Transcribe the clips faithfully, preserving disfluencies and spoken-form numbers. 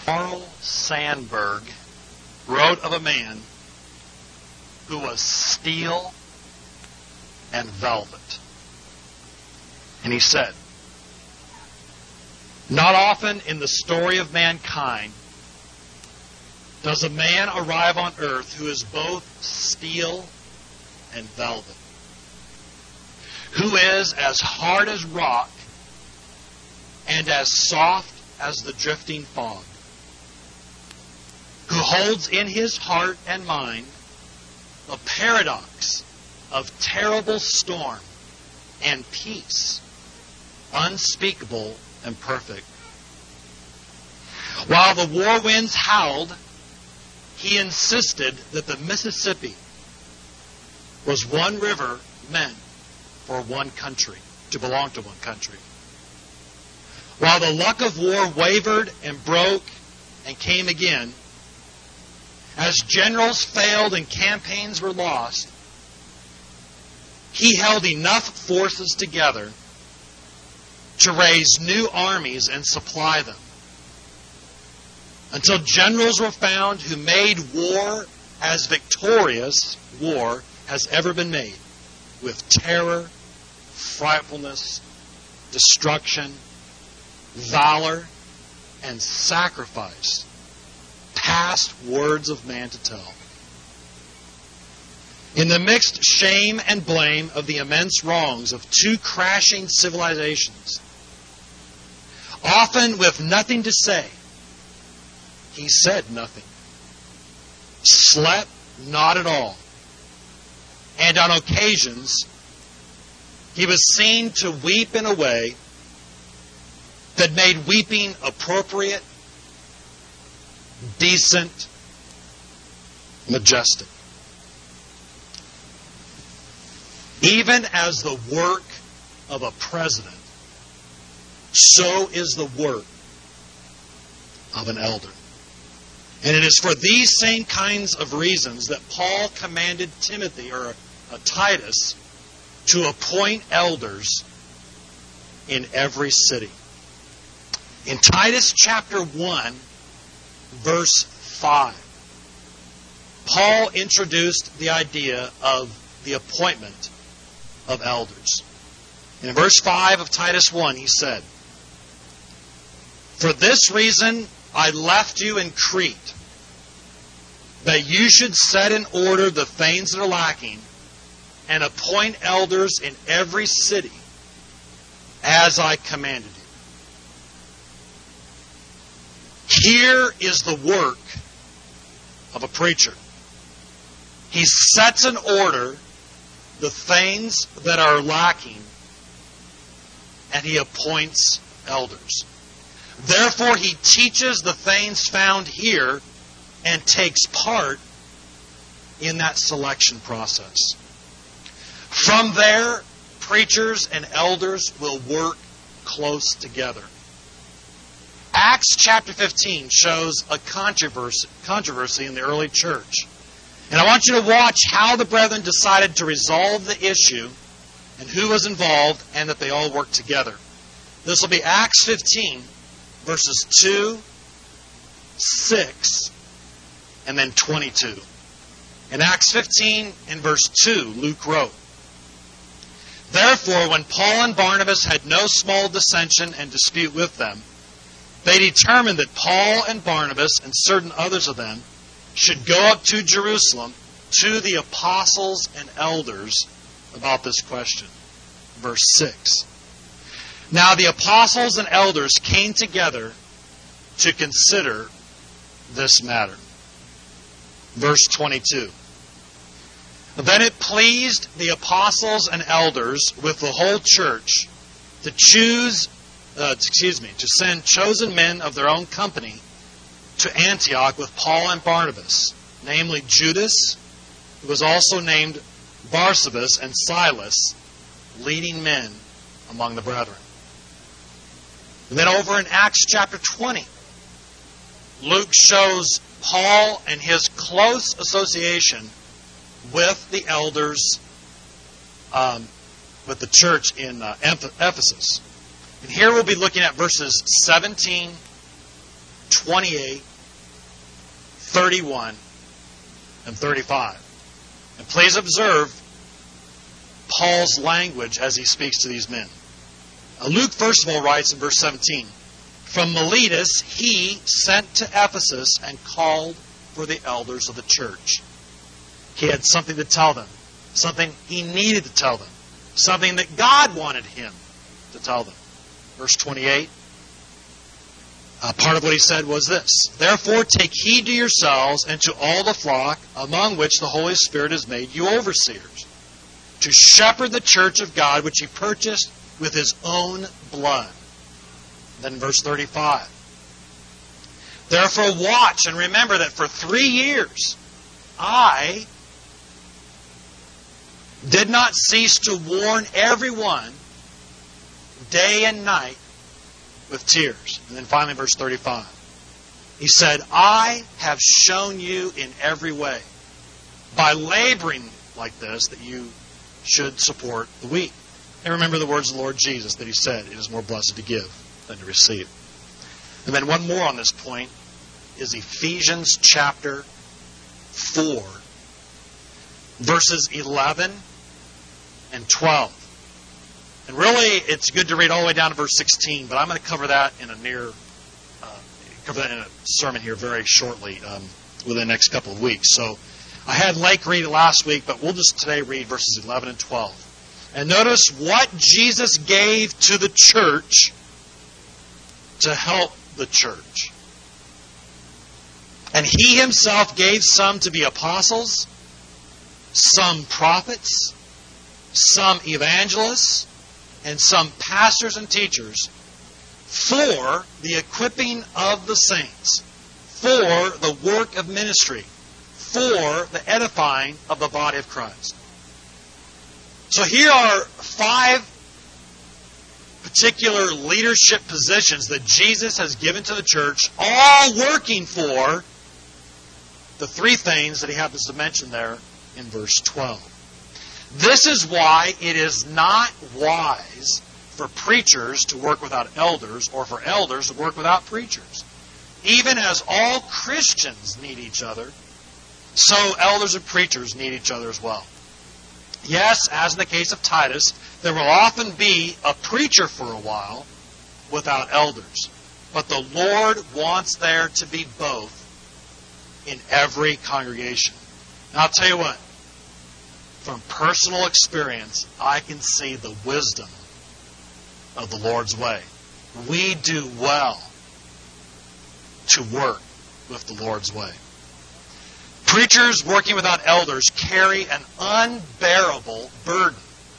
Carl Sandburg wrote of a man who was steel and velvet. And he said, "Not often in the story of mankind does a man arrive on earth who is both steel and velvet, who is as hard as rock and as soft as the drifting fog, who holds in his heart and mind a paradox of terrible storm and peace, unspeakable and perfect. While the war winds howled, he insisted that the Mississippi was one river meant for one country, to belong to one country. While the luck of war wavered and broke and came again, as generals failed and campaigns were lost, he held enough forces together to raise new armies and supply them, until generals were found who made war as victorious war has ever been made, with terror, frightfulness, destruction, valor, and sacrifice, past words of man to tell. In the mixed shame and blame of the immense wrongs of two crashing civilizations, often with nothing to say, he said nothing, slept not at all, and on occasions he was seen to weep in a way that made weeping appropriate, decent, majestic. Even as the work of a president, so is the work of an elder. And it is for these same kinds of reasons that Paul commanded Timothy, or uh, Titus, to appoint elders in every city. In Titus chapter one, verse five, Paul introduced the idea of the appointment of elders. And in verse five of Titus one, he said, "For this reason I left you in Crete, that you should set in order the things that are lacking, and appoint elders in every city, as I commanded you." Here is the work of a preacher. He sets in order the things that are lacking, and he appoints elders. Therefore, he teaches the things found here and takes part in that selection process. From there, preachers and elders will work close together. Acts chapter fifteen shows a controversy, controversy in the early church. And I want you to watch how the brethren decided to resolve the issue and who was involved, and that they all worked together. This will be Acts fifteen, verses two, six, and then twenty-two. In Acts fifteen, in verse two, Luke wrote, "Therefore, when Paul and Barnabas had no small dissension and dispute with them, they determined that Paul and Barnabas and certain others of them should go up to Jerusalem to the apostles and elders about this question." Verse six. "Now the apostles and elders came together to consider this matter." Verse twenty-two. "Then it pleased the apostles and elders with the whole church to choose, uh, excuse me, to send chosen men of their own company to Antioch with Paul and Barnabas, namely Judas, who was also named Barsabas, and Silas, leading men among the brethren." And then over in Acts chapter twenty, Luke shows Paul and his close association with the elders, um, with the church in uh, Ephesus. And here we'll be looking at verses seventeen, twenty-eight, thirty-one, and thirty-five. And please observe Paul's language as he speaks to these men. Now, Luke, first of all, writes in verse seventeen, "From Miletus he sent to Ephesus and called for the elders of the church." He had something to tell them, something he needed to tell them, something that God wanted him to tell them. Verse twenty-eight, uh, part of what he said was this: "Therefore take heed to yourselves and to all the flock among which the Holy Spirit has made you overseers, to shepherd the church of God which he purchased with his own blood." Then verse thirty-five, "Therefore watch and remember that for three years I did not cease to warn everyone day and night with tears." And then finally verse thirty-five, he said, "I have shown you in every way, by laboring like this, that you should support the weak." And remember the words of the Lord Jesus that he said, "It is more blessed to give than to receive." And then one more on this point is Ephesians chapter four, verses eleven and twelve. And really, it's good to read all the way down to verse sixteen, but I'm going to cover that in a near, uh, cover that in a sermon here very shortly, um, within the next couple of weeks. So I had Lake read it last week, but we'll just today read verses eleven and twelve. And notice what Jesus gave to the church to help the church. "And he himself gave some to be apostles, some prophets, some evangelists, and some pastors and teachers, for the equipping of the saints, for the work of ministry, for the edifying of the body of Christ." So here are five particular leadership positions that Jesus has given to the church, all working for the three things that he happens to mention there in verse twelve. This is why it is not wise for preachers to work without elders, or for elders to work without preachers. Even as all Christians need each other, so elders and preachers need each other as well. Yes, as in the case of Titus, there will often be a preacher for a while without elders. But the Lord wants there to be both in every congregation. Now I'll tell you what, from personal experience, I can see the wisdom of the Lord's way. We do well to work with the Lord's way. Preachers working without elders carry an unbearable burden.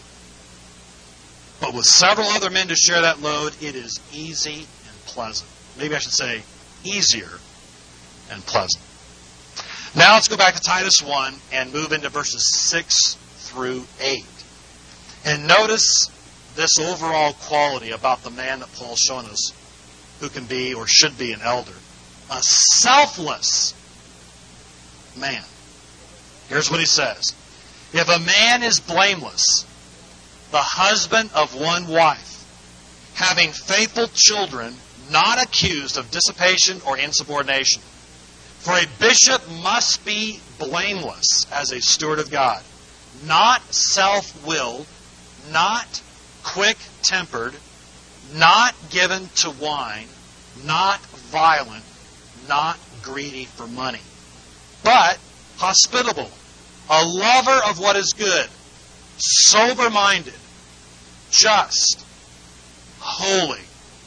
But with several other men to share that load, it is easy and pleasant. Maybe I should say easier and pleasant. Now let's go back to Titus one and move into verses six through eight. And notice this overall quality about the man that Paul's shown us who can be or should be an elder. A selfless man. Here's what he says. "If a man is blameless, the husband of one wife, having faithful children, not accused of dissipation or insubordination. For a bishop must be blameless as a steward of God, not self-willed, not quick-tempered, not given to wine, not violent, not greedy for money, but hospitable, a lover of what is good, sober-minded, just, holy,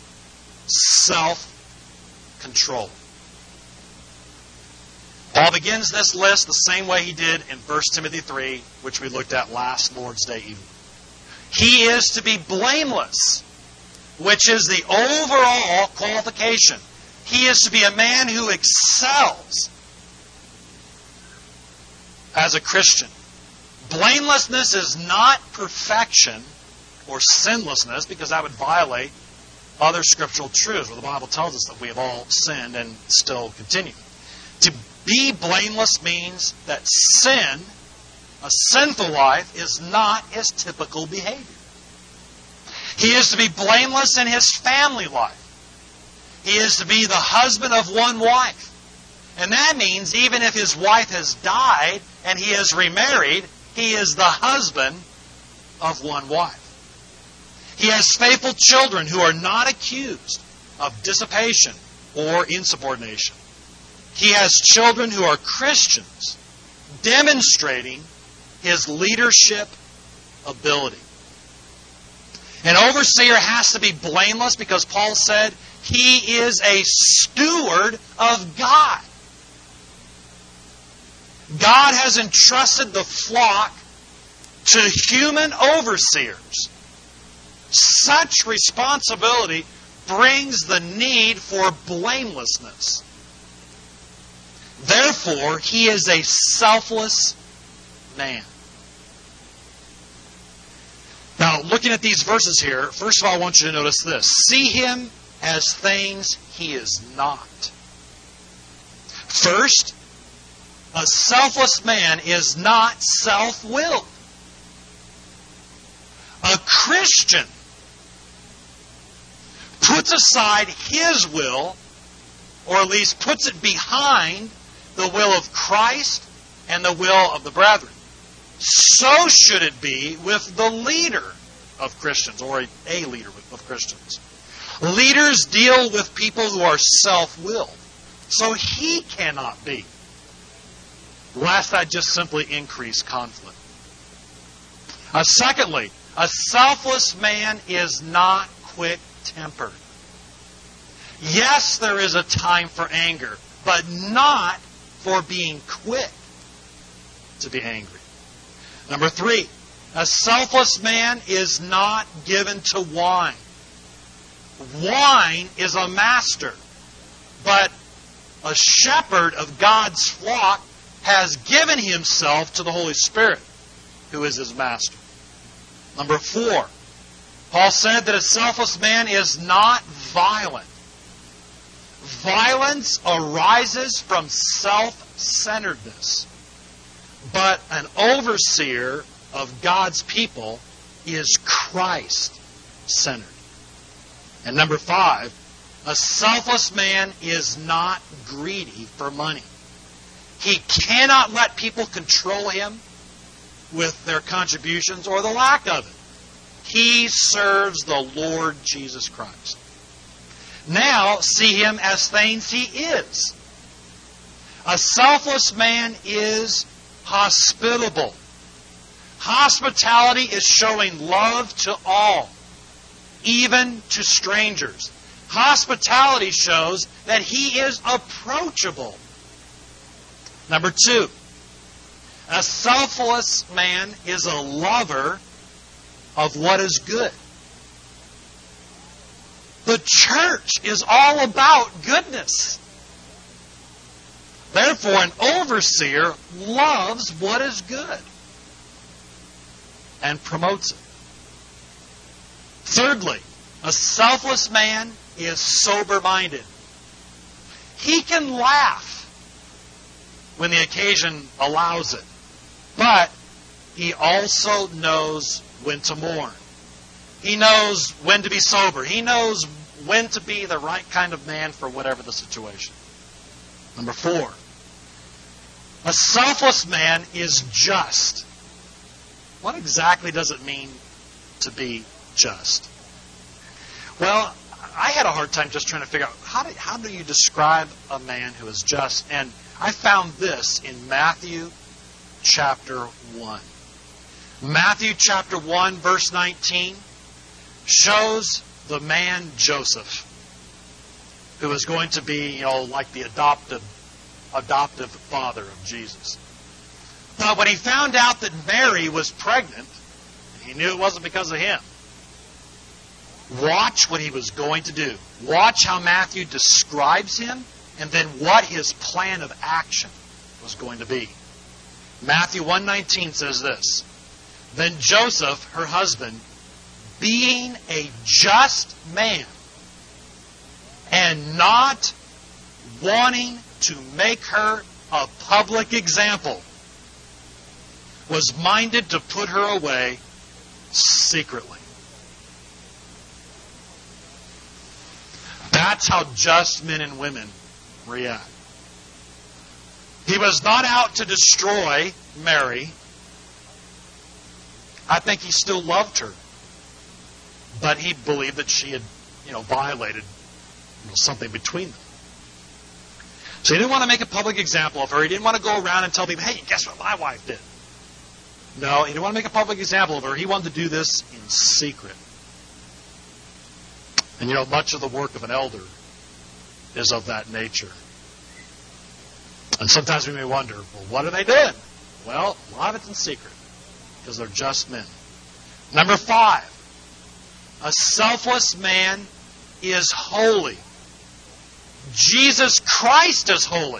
self-controlled." Paul begins this list the same way he did in First Timothy three, which we looked at last Lord's Day evening. He is to be blameless, which is the overall qualification. He is to be a man who excels as a Christian. Blamelessness is not perfection or sinlessness, because that would violate other scriptural truths where the Bible tells us that we have all sinned and still continue. To be blameless means that sin, a sinful life, is not his typical behavior. He is to be blameless in his family life. He is to be the husband of one wife. And that means even if his wife has died and he is remarried, he is the husband of one wife. He has faithful children who are not accused of dissipation or insubordination. He has children who are Christians, demonstrating his leadership ability. An overseer has to be blameless because Paul said he is a steward of God. God has entrusted the flock to human overseers. Such responsibility brings the need for blamelessness. Therefore, he is a selfless man. Now, looking at these verses here, first of all, I want you to notice this. See him as things he is not. First, a selfless man is not self-willed. A Christian puts aside his will, or at least puts it behind the will of Christ and the will of the brethren. So should it be with the leader of Christians, or a, a leader of Christians. Leaders deal with people who are self-willed. So he cannot be. Lest that just simply increase conflict. Uh, secondly, a selfless man is not quick-tempered. Yes, there is a time for anger, but not for being quick to be angry. Number three, a selfless man is not given to wine. Wine is a master, but a shepherd of God's flock has given himself to the Holy Spirit, who is his master. Number four, Paul said that a selfless man is not violent. Violence arises from self-centeredness. But an overseer of God's people is Christ-centered. And number five, a selfless man is not greedy for money. He cannot let people control him with their contributions or the lack of it. He serves the Lord Jesus Christ. Now, see him as things he is. A selfless man is hospitable. Hospitality is showing love to all, even to strangers. Hospitality shows that he is approachable. Number two, a selfless man is a lover of what is good. The church is all about goodness. Therefore, an overseer loves what is good and promotes it. Thirdly, a selfless man is sober-minded. He can laugh when the occasion allows it, but he also knows when to mourn. He knows when to be sober. He knows when to be the right kind of man for whatever the situation. Number four, a selfless man is just. What exactly does it mean to be just? Well, I had a hard time just trying to figure out how do, how do you describe a man who is just? And I found this in Matthew chapter one. Matthew chapter one, verse nineteen, shows the man Joseph, who is going to be, you know, like the adoptive, adoptive father of Jesus. But when he found out that Mary was pregnant, he knew it wasn't because of him. Watch what he was going to do. Watch how Matthew describes him, and then what his plan of action was going to be. Matthew one nineteen says this, "Then Joseph, her husband, being a just man, and not wanting to make her a public example, was minded to put her away secretly." That's how just men and women react. He was not out to destroy Mary. I think he still loved her. But he believed that she had, you know, violated you know, something between them. So he didn't want to make a public example of her. He didn't want to go around and tell people, hey, guess what my wife did? No, he didn't want to make a public example of her. He wanted to do this in secret. And you know, much of the work of an elder is of that nature. And sometimes we may wonder, well, what are they doing? Well, a lot of it's in secret, because they're just men. Number five, a selfless man is holy. Jesus Christ is holy.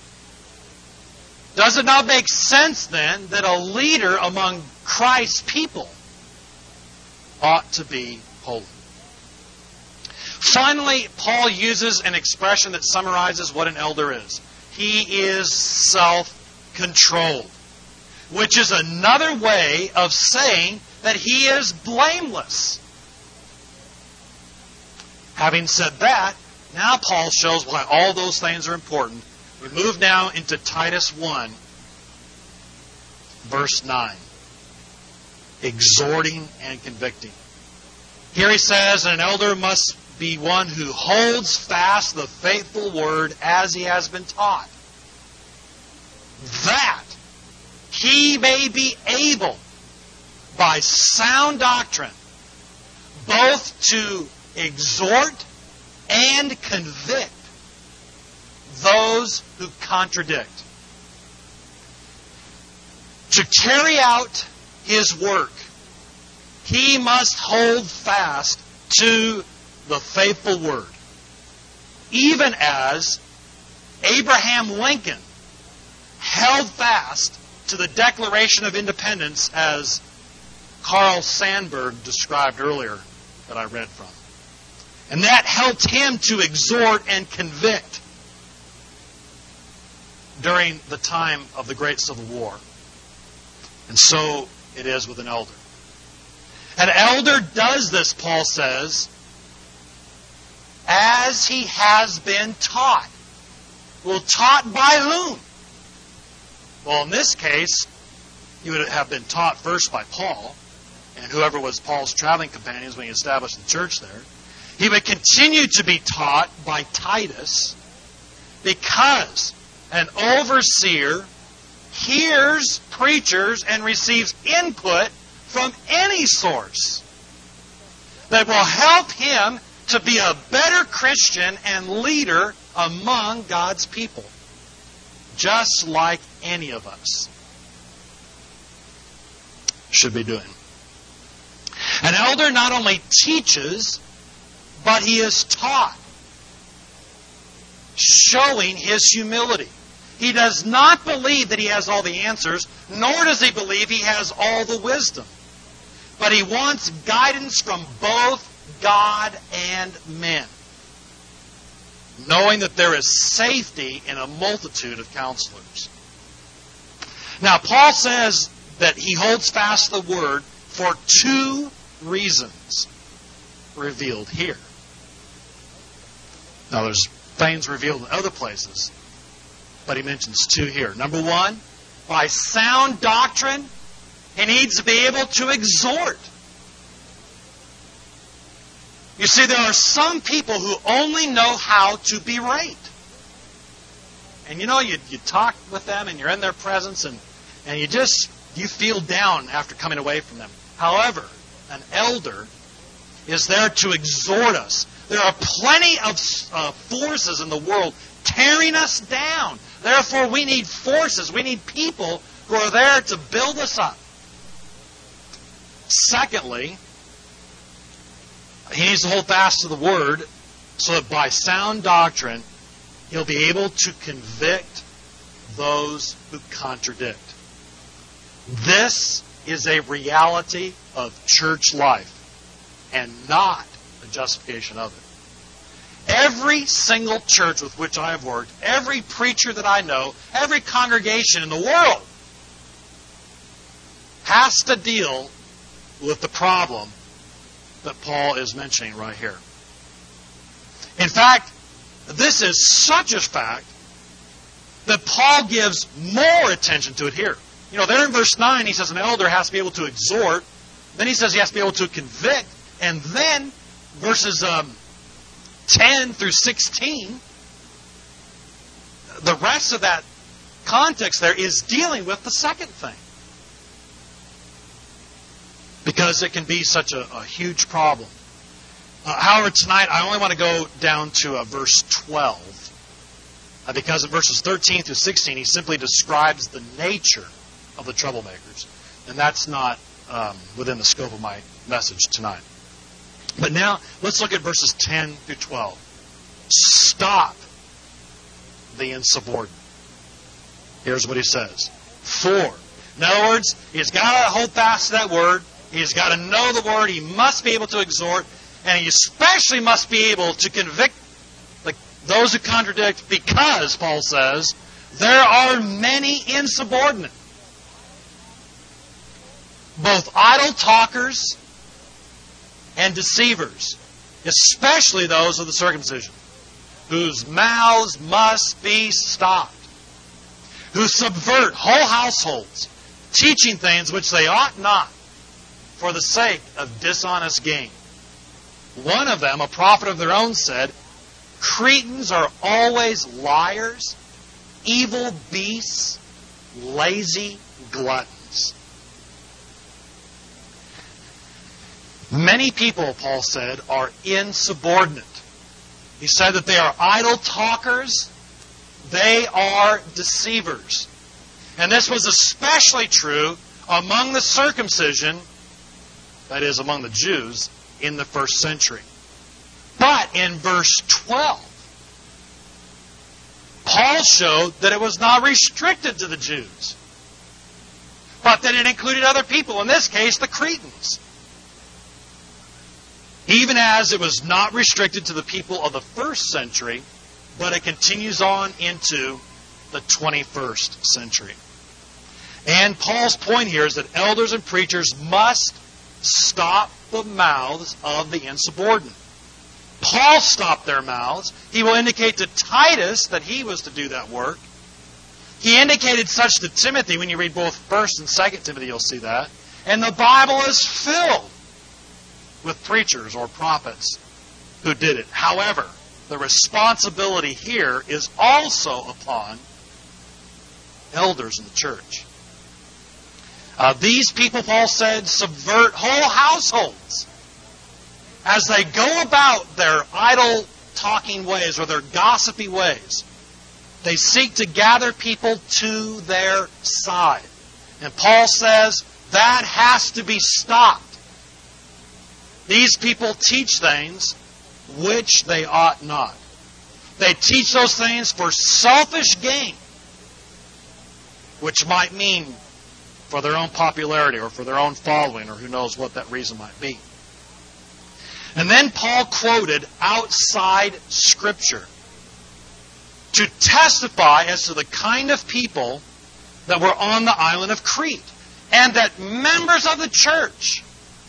Does it not make sense then that a leader among Christ's people ought to be holy? Finally, Paul uses an expression that summarizes what an elder is. He is self-controlled, which is another way of saying that he is blameless. Having said that, now Paul shows why all those things are important. We move now into Titus one, verse nine. Exhorting and convicting. Here he says, an elder must be one who holds fast the faithful word as he has been taught, that he may be able, by sound doctrine, both to exhort and convict those who contradict. To carry out his work, he must hold fast to the faithful word, even as Abraham Lincoln held fast to the Declaration of Independence, as Carl Sandburg described earlier that I read from. And that helped him to exhort and convict during the time of the Great Civil War. And so it is with an elder. An elder does this, Paul says, as he has been taught. Well, taught by whom? Well, in this case, he would have been taught first by Paul, and whoever was Paul's traveling companions when he established the church there. He would continue to be taught by Titus, because an overseer hears preachers and receives input from any source that will help him to be a better Christian and leader among God's people, just like any of us should be doing. An elder not only teaches, but he is taught, showing his humility. He does not believe that he has all the answers, nor does he believe he has all the wisdom. But he wants guidance from both God and men, knowing that there is safety in a multitude of counselors. Now, Paul says that he holds fast the word for two reasons revealed here. Now, there's things revealed in other places, but he mentions two here. Number one, by sound doctrine, he needs to be able to exhort. You see, there are some people who only know how to berate. And you know, you, you talk with them and you're in their presence and, and you just, you feel down after coming away from them. However, an elder is there to exhort us. There are plenty of uh, forces in the world tearing us down. Therefore, we need forces. We need people who are there to build us up. Secondly, he needs to hold fast to the Word so that by sound doctrine, he'll be able to convict those who contradict. This is a reality of church life and not a justification of it. Every single church with which I have worked, every preacher that I know, every congregation in the world has to deal with the problem that Paul is mentioning right here. In fact, this is such a fact that Paul gives more attention to it here. You know, there in verse nine, he says an elder has to be able to exhort. Then he says he has to be able to convict. And then, verses um, ten through sixteen, the rest of that context there is dealing with the second thing. Because it can be such a, a huge problem. Uh, however, tonight I only want to go down to uh, verse twelve. Uh, because in verses thirteen through sixteen, he simply describes the nature of the troublemakers. And that's not um, within the scope of my message tonight. But now, let's look at verses ten through twelve. Stop the insubordinate. Here's what he says. For. In other words, he's got to hold fast to that word. He's got to know the word. He must be able to exhort. And he especially must be able to convict the, those who contradict, because, Paul says, there are many insubordinate. Both idle talkers and deceivers, especially those of the circumcision, whose mouths must be stopped, who subvert whole households, teaching things which they ought not, for the sake of dishonest gain. One of them, a prophet of their own, said, Cretans are always liars, evil beasts, lazy gluttons. Many people, Paul said, are insubordinate. He said that they are idle talkers. They are deceivers. And this was especially true among the circumcision, that is, among the Jews, in the first century. But in verse twelve, Paul showed that it was not restricted to the Jews, but that it included other people, in this case, the Cretans. Even as it was not restricted to the people of the first century, but it continues on into the twenty-first century. And Paul's point here is that elders and preachers must stop the mouths of the insubordinate. Paul stopped their mouths. He will indicate to Titus that he was to do that work. He indicated such to Timothy. When you read both First and Second Timothy, you'll see that. And the Bible is filled with preachers or prophets who did it. However, the responsibility here is also upon elders in the church. Uh, these people, Paul said, subvert whole households as they go about their idle talking ways or their gossipy ways. They seek to gather people to their side. And Paul says that has to be stopped. These people teach things which they ought not. They teach those things for selfish gain, which might mean for their own popularity or for their own following, or who knows what that reason might be. And then Paul quoted outside Scripture to testify as to the kind of people that were on the island of Crete, and that members of the church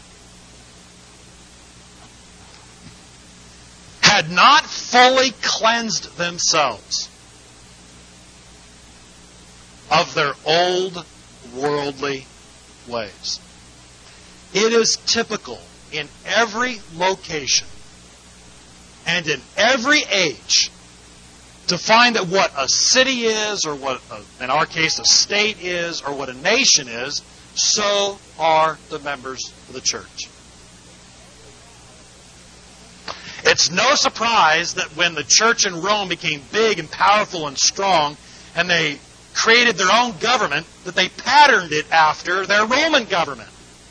had not fully cleansed themselves of their old worldly ways. It is typical in every location and in every age to find that what a city is, or what, a, in our case, a state is, or what a nation is, so are the members of the church. It's no surprise that when the church in Rome became big and powerful and strong, and they created their own government, that they patterned it after their Roman government.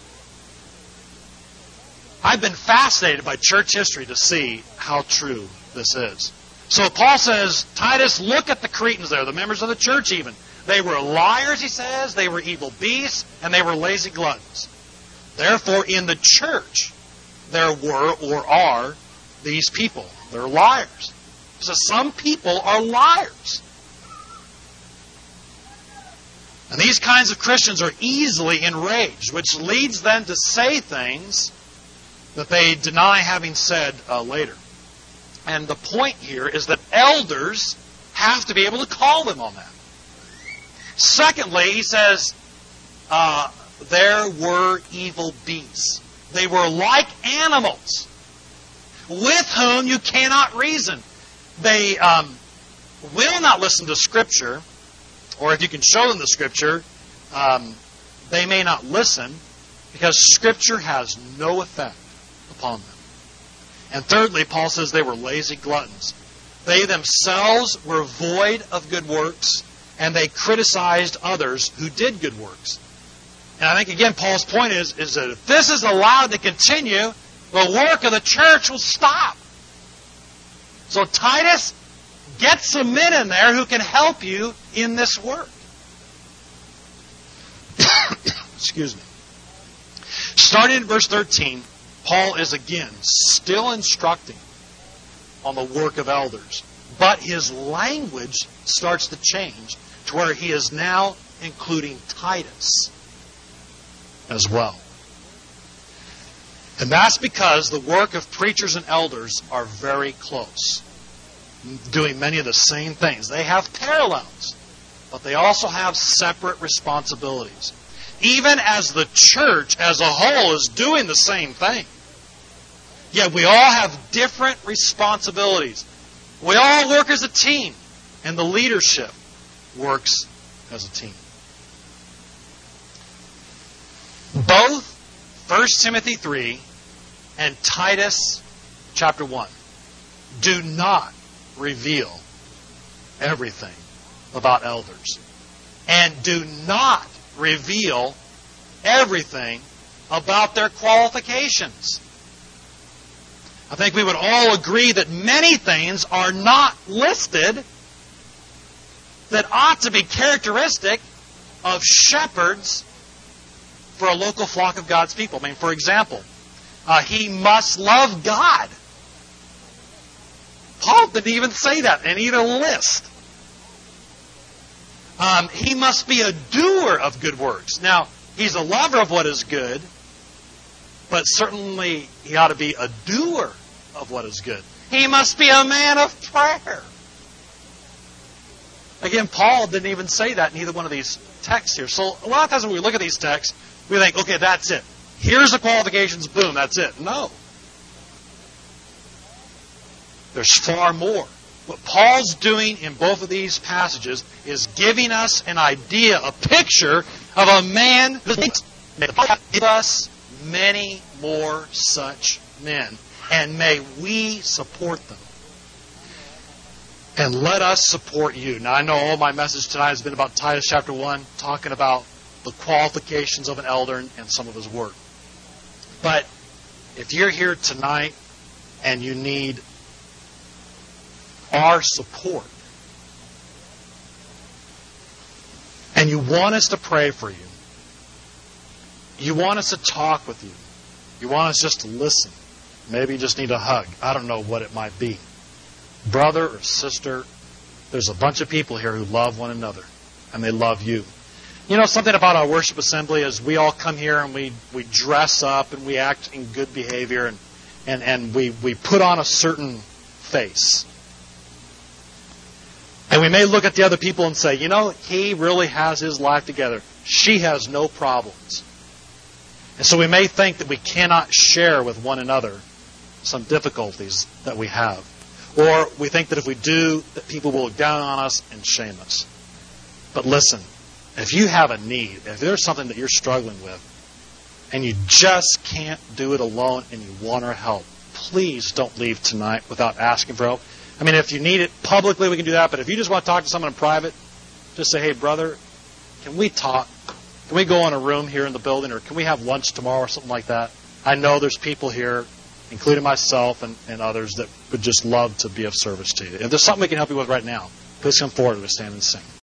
I've been fascinated by church history to see how true this is. So Paul says, Titus, look at the Cretans there, the members of the church even. They were liars, he says, they were evil beasts, and they were lazy gluttons. Therefore, in the church, there were or are these people. They're liars. So some people are liars. And these kinds of Christians are easily enraged, which leads them to say things that they deny having said uh, later. And the point here is that elders have to be able to call them on that. Secondly, he says, uh, there were evil beasts. They were like animals with whom you cannot reason. They um, will not listen to Scripture, or if you can show them the Scripture, um, they may not listen because Scripture has no effect upon them. And thirdly, Paul says they were lazy gluttons. They themselves were void of good works, and they criticized others who did good works. And I think, again, Paul's point is, is that if this is allowed to continue, the work of the church will stop. So Titus, get some men in there who can help you in this work. Excuse me. Starting in verse thirteen, Paul is again still instructing on the work of elders. But his language starts to change to where he is now including Titus as well. And that's because the work of preachers and elders are very close, doing many of the same things. They have parallels, but they also have separate responsibilities. Even as the church as a whole is doing the same thing, yet we all have different responsibilities. We all work as a team, and the leadership works as a team. Both First Timothy three and Titus chapter one do not reveal everything about elders, and do not reveal everything about their qualifications. I think we would all agree that many things are not listed that ought to be characteristic of shepherds for a local flock of God's people. I mean, for example, uh, he must love God. Paul didn't even say that in either list. Um, he must be a doer of good works. Now, he's a lover of what is good, but certainly he ought to be a doer of what is good. He must be a man of prayer. Again, Paul didn't even say that in either one of these texts here. So a lot of times when we look at these texts, we think, okay, that's it. Here's the qualifications, boom, that's it. No. There's far more. What Paul's doing in both of these passages is giving us an idea, a picture of a man who may give us many more such men. And may we support them. And let us support you. Now, I know all my message tonight has been about Titus chapter one, talking about the qualifications of an elder and some of his work. But if you're here tonight and you need our support, and you want us to pray for you, you want us to talk with you, you want us just to listen, maybe you just need a hug, I don't know what it might be, brother or sister, there's a bunch of people here who love one another, and they love you. You know, something about our worship assembly is we all come here and we, we dress up and we act in good behavior, and, and, and we, we put on a certain face. And we may look at the other people and say, you know, he really has his life together. She has no problems. And so we may think that we cannot share with one another some difficulties that we have. Or we think that if we do, that people will look down on us and shame us. But listen, if you have a need, if there's something that you're struggling with, and you just can't do it alone and you want our help, please don't leave tonight without asking for help. I mean, if you need it publicly, we can do that. But if you just want to talk to someone in private, just say, hey, brother, can we talk? Can we go in a room here in the building, or can we have lunch tomorrow or something like that? I know there's people here, including myself and, and others, that would just love to be of service to you. If there's something we can help you with right now, please come forward and stand and sing.